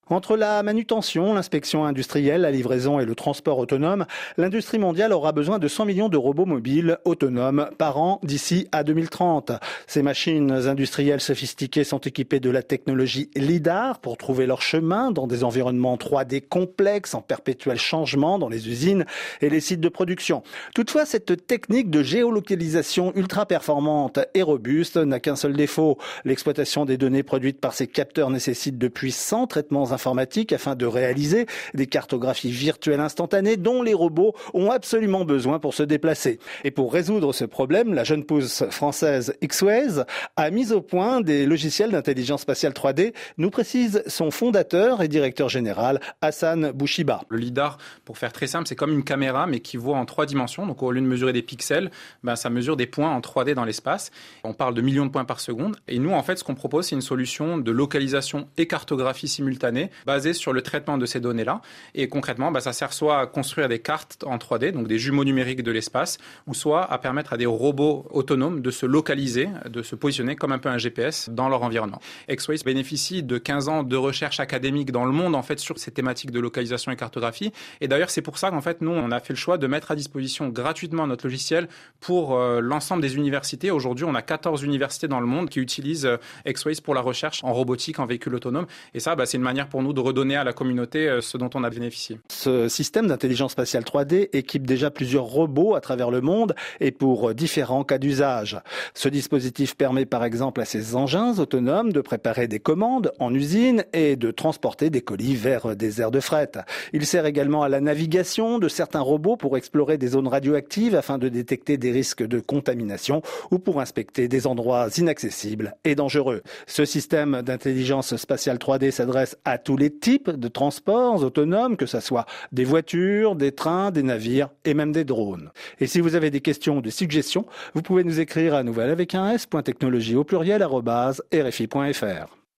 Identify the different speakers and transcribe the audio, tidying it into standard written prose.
Speaker 1: Entre la manutention, l'inspection industrielle, la livraison et le transport autonome, l'industrie mondiale aura besoin de 100 millions de robots mobiles autonomes par an d'ici à 2030. Ces machines industrielles sophistiquées sont équipées de la technologie LIDAR pour trouver leur chemin dans des environnements 3D complexes en perpétuel changement dans les usines et les sites de production. Toutefois, cette technique de géolocalisation ultra performante et robuste n'a qu'un seul défaut. L'exploitation des données produites par ces capteurs nécessite de puissants traitements informatique afin de réaliser des cartographies virtuelles instantanées dont les robots ont absolument besoin pour se déplacer. Et pour résoudre ce problème, la jeune pousse française Xways a mis au point des logiciels d'intelligence spatiale 3D, nous précise son fondateur et directeur général, Hassan Bouchiba.
Speaker 2: Le LIDAR, pour faire très simple, c'est comme une caméra mais qui voit en 3 dimensions. Donc au lieu de mesurer des pixels, ça mesure des points en 3D dans l'espace. On parle de millions de points par seconde. Et nous, en fait, ce qu'on propose, c'est une solution de localisation et cartographie simultanée basé sur le traitement de ces données-là. Et concrètement, ça sert soit à construire des cartes en 3D, donc des jumeaux numériques de l'espace, ou soit à permettre à des robots autonomes de se localiser, de se positionner comme un peu un GPS dans leur environnement. Xways bénéficie de 15 ans de recherche académique dans le monde, en fait, sur ces thématiques de localisation et cartographie. Et d'ailleurs, c'est pour ça qu'en fait, nous, on a fait le choix de mettre à disposition gratuitement notre logiciel pour l'ensemble des universités. Aujourd'hui, on a 14 universités dans le monde qui utilisent Xways pour la recherche en robotique, en véhicule autonome. Et ça, c'est une manière pour nous de redonner à la communauté ce dont on a bénéficié.
Speaker 1: Ce système d'intelligence spatiale 3D équipe déjà plusieurs robots à travers le monde et pour différents cas d'usage. Ce dispositif permet par exemple à ces engins autonomes de préparer des commandes en usine et de transporter des colis vers des aires de fret. Il sert également à la navigation de certains robots pour explorer des zones radioactives afin de détecter des risques de contamination ou pour inspecter des endroits inaccessibles et dangereux. Ce système d'intelligence spatiale 3D s'adresse à tous les types de transports autonomes, que ce soit des voitures, des trains, des navires et même des drones. Et si vous avez des questions ou des suggestions, vous pouvez nous écrire à nouvelle avec un s.technologie au pluriel @rfi.fr.